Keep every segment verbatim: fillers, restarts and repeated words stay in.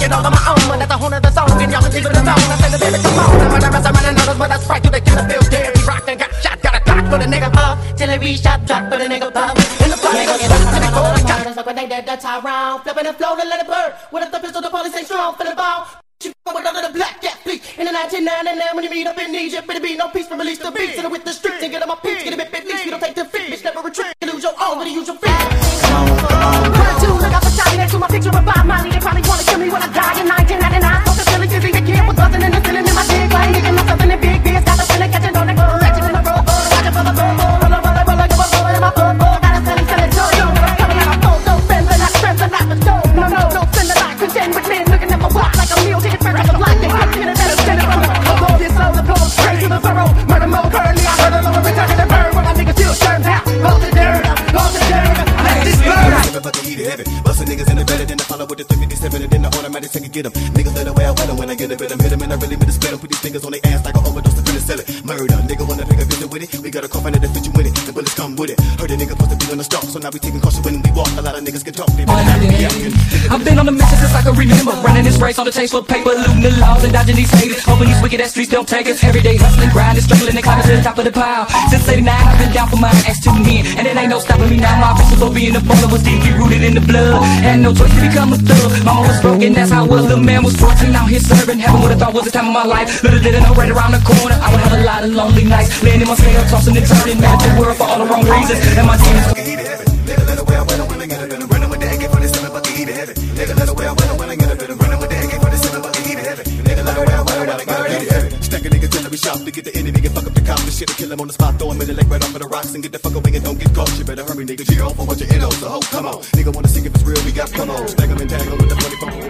it all on my own. But that's a whole nother song, and y'all can leave it alone. I said the baby, come on. I'm running, I'm running, others, but that's right. You the killer feels dead. We rocked and got shot, got a clock for the nigga up. Till every shot drop for the nigga up. In the party, go get up to the floor. That's like when they did the tie round. Flipping the floor to let it burn. With the pistol, the police ain't strong for the ball. You go with under the black cat fleet. In the nineteen ninety-nine, when you meet up in Egypt, it'll be no peace from release the beats. And with the streets and get on my peaks, get a bit bit least. You don't take defeat, bitch, never retreat. You lose your own, but you use your feet. One, two, look out for shiny next to my picture of Bob Marley. They probably wanna kill me when I die in nineteen ninety-nine. Hope the feeling is the kid was buzzing in the ceiling in my dick. Why ain't getting myself in the big biz? Got the feeling catching on the go. Ratchet in the road, watching for the bird. Roll, roll, roll, roll, give a roll in my foot. Got a selling, selling, dough. Coming out of phone, no friends and not friends and not the dough. No, no, no, send the light, contend with men looking at my watch like a meal ticket. Friends of life, they cut me in the better center from the above this low, the flow straight to the furrow. Murder mode, currently I heard a lower return to the bird. When my niggas still turn out, go to the dirt, go to the dirt. Let this bird. About to eat it heavy. Bustin' niggas in the better than the follow with the three fifty-seven and then the automatic take and get them. Niggas let away I wet them when I get a bit of hit them and I really mean to split them. Put these niggas on their ass like an overdose to finish sell it. Murder, nigga wanna pick a visit with it. We got a cough and that fit you in it. The bullets come with it. Heard a nigga supposed to be on the stalk, so now we taking caution when we walk. A lot of niggas can talk, they better not be out. I've been on the mission since I can remember. Running this race on the taste for paper, looting the laws and dodging these haters. Hoping these wicked ass streets don't take us. Every day hustling, grinding, struggling and climbing to the top of the pile. Since eighty-nine I've been down for my ass to men, and it ain't no stopping me now. My vision for being a baller was deeply rooted in the blood. Had no choice to become a thug. Mama was broken, that's how I was. Little man was fourteen, out here serving. Heaven would have thought was the time of my life. Little did I know right around the corner I would have a lot of lonely nights, laying in my cell, tossing and turning, mad at the world for all the wrong reasons. And my demons nigga let away I went, I'm willing to get it. Running with the A K forty-seven, but can eat it heavy. Nigga let away I went, I'm willing to get it. Running with the A K forty-seven, but can eat it heavy. Nigga let away I went, I'm willing to get it heavy. Stack a nigga till we shop to get the enemy and fuck up the cops. This shit to kill him on the spot, throw him in the lake right off of the rocks and get the fuck away and don't get caught. You better hurry, nigga. G off on what you in on, so ho, come on. Nigga wanna see if it's real, we got come on. Stack him and tag him with the funny phone.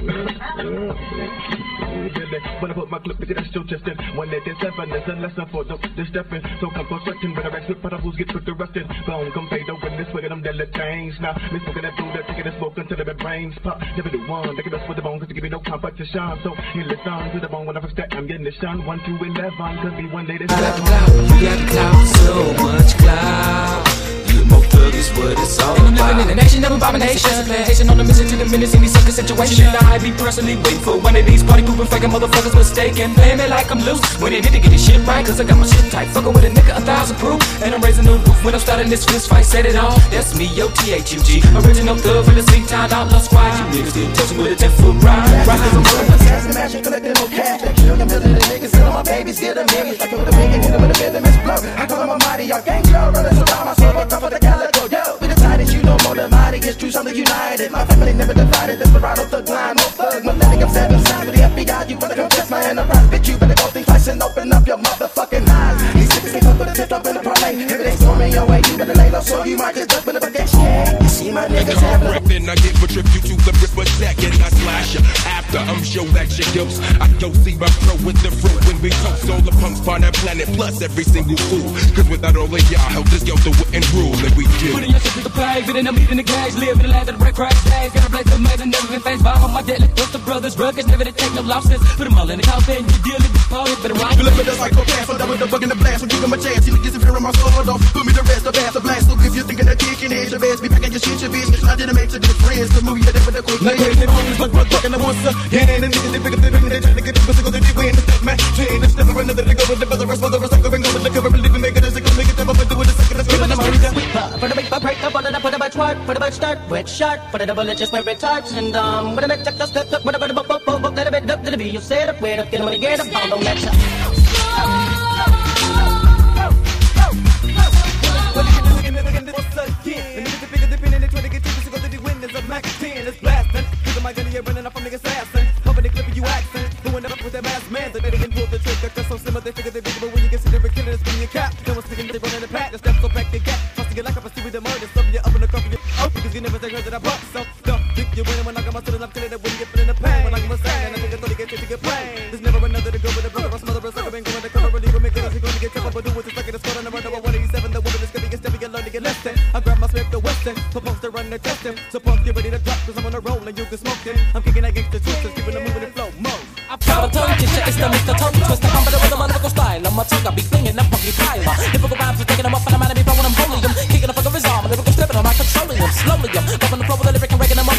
When I put my clip into that still testing one eighty-seven is a lesson for the this stepping. So come constructing, but I rest with who's get put to resting. Bone come fade over this way, them deadly things. Now, me smoking that food, that taking the smoke until the brains pop. Never do one, they can mess with the bone, cause you give me no competition. So, he listen to the bone when I first step, I'm getting the shun. one to eleven, could be one day this seven. You got clout, so much clout. You more thug is what it's all about. And I'm living in a nation of abominations. Plantation on the mission to the menace in these sucker situations. I be personally waiting for one of these party pooping fucking motherfuckers mistaken. Play me like I'm loose when they need to get this shit right, cause I got my shit tight. Fucking with a nigga a thousand proof. And I'm raising the roof when I'm starting this fist fight. Said it all, that's me, yo, T H U G. Original thug from the sweet town outlaw squad. You niggas still touching with a ten foot ride. Rockin' the world. Collecting no cash. Kill a million niggas, sell my babies, get a million. I go to big and hit them with a venomous blow. I call them a mighty, y'all gang y'all running around my soul, but for the calico, yo. We decided you know more than mighty, it's true, something united. My family never divided, desperado, thug line, no thug. Millennium seven signs with the F B I, you wanna confess my enterprise, bitch, you better go think twice and open up your motherfucking eyes. These niggas ain't fuck with a tip up in the parlay. If it ain't storming your way, you better lay low, so you might just jump in the baguette. Yeah, you see my niggas having a then I give a tribute to the ripper second, I slash ya. After I'm sure that shit goes, I go see my pro with the fruit when we toast all the punks on that planet, plus every single fool. Cause without all of y'all, help this Delta wouldn't rule, and we do. Putting your shit to the play, fitting them in the cage, live in the land of the red crack days. Gotta blaze the maze and never been faced by all my deadly. What's the brothers, rugged, never to take no losses. Put them all in the coffin, you deal with the poet, better rhyme. You live with us like cocaine, so that with the bug in the blast. So give him a chance, he niggas if hearing my soul, don't put me the rest, the bass, the blast. So if you're thinking of kicking it, your best, be packing your shit, your bitch. I didn't make to the friends, the movie that they with the quick. Like, they always look for fucking the monster. Yeah, and the niggas, they pick up the ring, they try to get the physical, they win the step, man. Chain, the step, another, they go with the brother, rest, mother, rest, like a ring, over the cover, believe me, make it as a go, make it them up and do it a second, let's give it a money. For the big break up, put it up, put a bitch work, put a bitch start, wet shirt, put it a bullet, just wear it touch, and um, with a bit, just step up, with a bit, up, up, up, let a bit, up to the beat, you set up, wait up, get them when you get up, pound on that shot. Running up on niggas' assing, pumping the clip of you accent, doing it up with their mask man. They better get pulled the trigger, cause so similar they figure they bigger, but when you get to the killing, it's your cap. Then we're sticking, they running the pack, the steps so back they get. Trusting you like I pursue with the murder, stuffing you up in the cup of your oh, because you never take her that I brought. So, don't think you're winning when I got my son, I'm killing it when you get feeling the pain. When I come insane, and I think I thought you get to get plain. There's never another to go with a brother, or smother, or sucker, been going to cover, really, we're making us, we're going to get tough, but do what you're stuck in the squad, and I'm running one eighty-seven, the woman is gonna get stepping, you learn to get less than. I grab my Smith, the Western, supposed to run the testing, so pump, get ready to drop, cause I'm on a roll, and you can smoke it. I'm kicking that gangsta truth, just keeping the moving and flow, mo. I'm proud of tongue, shit, it's the Mister Tongue Twister, I'm better with a motherfucker style. On my tongue, I be flinging that funky pile. Typical rhymes are taking them up, and I'm out of me, but when I'm holding them, kicking the fuck of his arm, and lyrical stepping on, I controlling them, slowly, I'm up on the floor with the lyric and raking them up, and the radical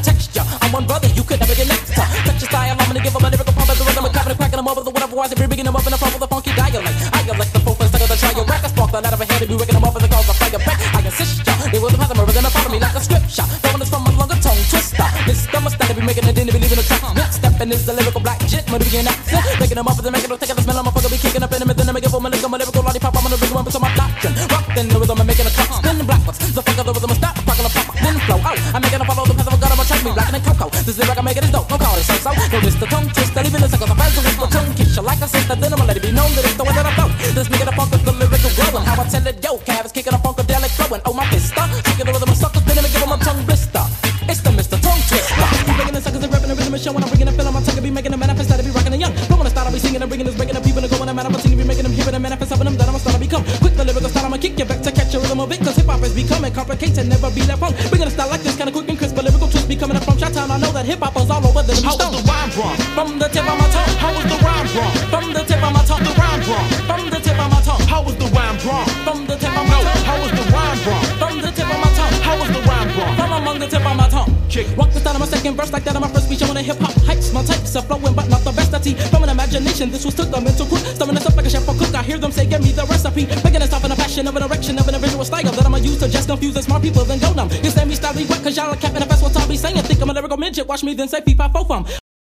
texture. I'm one brother, you could never get next to. Touch your style, I'm gonna give them a lyrical pump as the rhythm, capping and cracking them over the whatever wise, if you're bigging them up in the front with a funky dialect. I elect the full stuck of the trial rack, I spark the light of a head, be rigging them up as the cause of fire back. I insist ya, they will have them over, then follow me like a scripture. Throwing this from a longer tongue twister. Mister Mustard, be making it in, be leaving a track. Next stepping is the lyrical black jit, when we begin accent. Making them up as they make it, take the smell, I'm a fucker, be kicking up in them, and then I give them a lick, I'm a lyrical lollipop, I'm gonna bring them up to my doctrine. Rockin' the rhythm, I'm making a clock, spinning blackwards. The fuck of the rhythm, stop, cracking a pop, then flow out. I'm making a follow the path of a god, I'm a track me, blackin' and cocoa. This lyric I'm making is dope, don't call it so so. No, this the tongue twister, leaving the suckers, I'm fast with the tongue kiss you like a sister, then I'ma let it be known that it's the way that I flow. This nigga the funk is the lyrical growing, how I tell it, yo, Cav is kicking a funkadelic flowing. Oh, my fist, kicking the rhythm, I'm suckers, spinning and give 'em a tongue blister. It's the Mister Tongue Twister. Be bringing the suckers and rapping the rhythm and showing, I'm bringing a feeling, my tongue be making a manifest, that be rocking the young. From when I start, I'll be singing and bringing this, breaking the people and going, I'm manifesting, be making them hear it and manifest, helping them that I'm start to become. Quick the lyrical style, I'ma kick you back to catch your rhythm of it, cause hip hop is becoming complicated, never be that punk. Bringing a style like this, kinda quick and crisp, but lyrical twist be coming up from Chi-Town. I know that hip hop is all over the How was the rhyme wrong? From the tip of my tongue. How was the rhyme wrong? From the tip of my tongue. The rhyme wrong. From the tip of my tongue. How was the rhyme wrong? From the tip of my No, tongue. how was the rhyme wrong? From the tip of my tongue. How was the rhyme wrong? From among the tip of my tongue. Kick. Rock the style of my second verse like that of my first speech. I'm on a hip hop hypes. My types are flowing, but not the best I teach. From an imagination, this was took a mental quick. Stirring this up like a chef or cook. I hear them say, give me the recipe. Making it stop in a passion of an erection of an visual style that I'ma use to just confuse the smart people. Then go numb. You stand me style wet, cause y'all are capping the best what I'll be saying. Think I'm a lyrical midget. Watch me then say, peep, I fo fum.